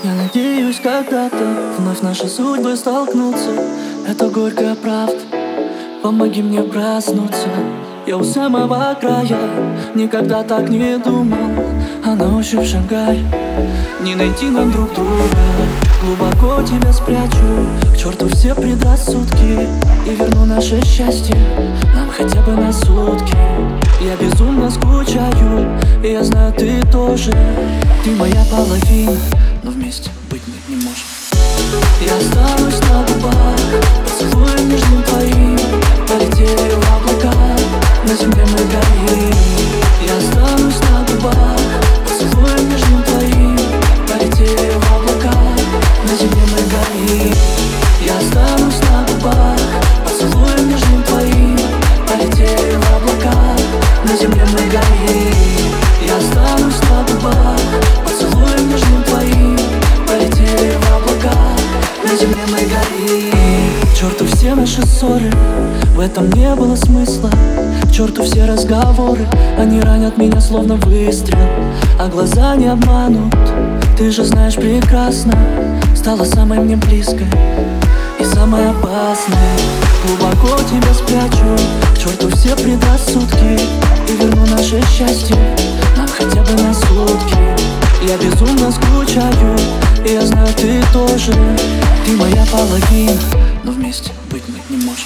Я надеюсь, когда-то вновь наши судьбы столкнутся. Это горькая правда, помоги мне проснуться. Я у самого края, никогда так не думал. А на ощупь шагай, не найти нам друг друга. Глубоко тебя спрячу, к черту все предрассудки, и верну наше счастье нам хотя бы на сутки. Я безумно скучаю, и я знаю, ты тоже. Ты моя половина, но вместе быть мы не можем. Я останусь на губах, поцелуем нежным твоим. Полетели в облака, на земле мы горим. Я останусь на губах, поцелуем нежным твоим. Полетели в облака, на земле мы горим. Я останусь на губах, поцелуем нежным твоим. Полетели в облака, на земле мы горим. Я останусь на губах, поцелуем нежным твоим. Полетели в облака, на земле мы горим. К черту все наши ссоры, в этом не было смысла. К черту все разговоры, они ранят меня словно выстрел. А глаза не обманут, ты же знаешь прекрасно. Стала самой мне близкой и самой опасной. Глубоко тебя спрячу, к черту все предрассудки, и верну наше счастье нам хотя бы на сутки. Я безумно скучаю, и я знаю, ты тоже. Ты моя половина, но вместе быть мы не можем.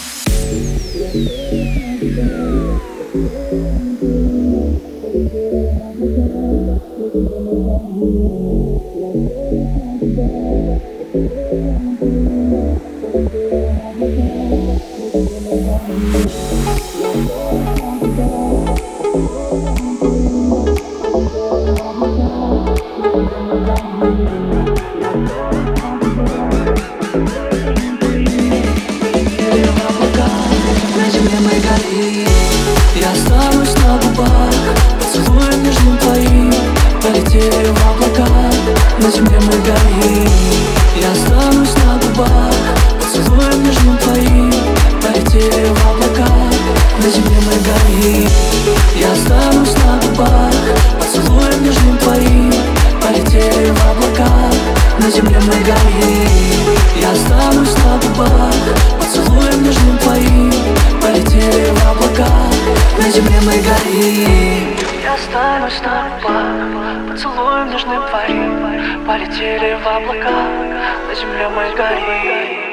Я останусь на губах, поцелуем нежным твоим. Полетели в облака, на земле мы горим. Я останусь на губах, поцелуем нежным твоим. Полетели в облака, на земле мы горим. Я останусь на губах, поцелуем нежным твоим. Полетели в облака, на земле мы горим. Я останусь на губах, поцелуем нежным твоим. Полетели в облака, на земле мы горим. Я останусь на губах, поцелуем нежным твоим. Полетели в облака, на земле мы горим.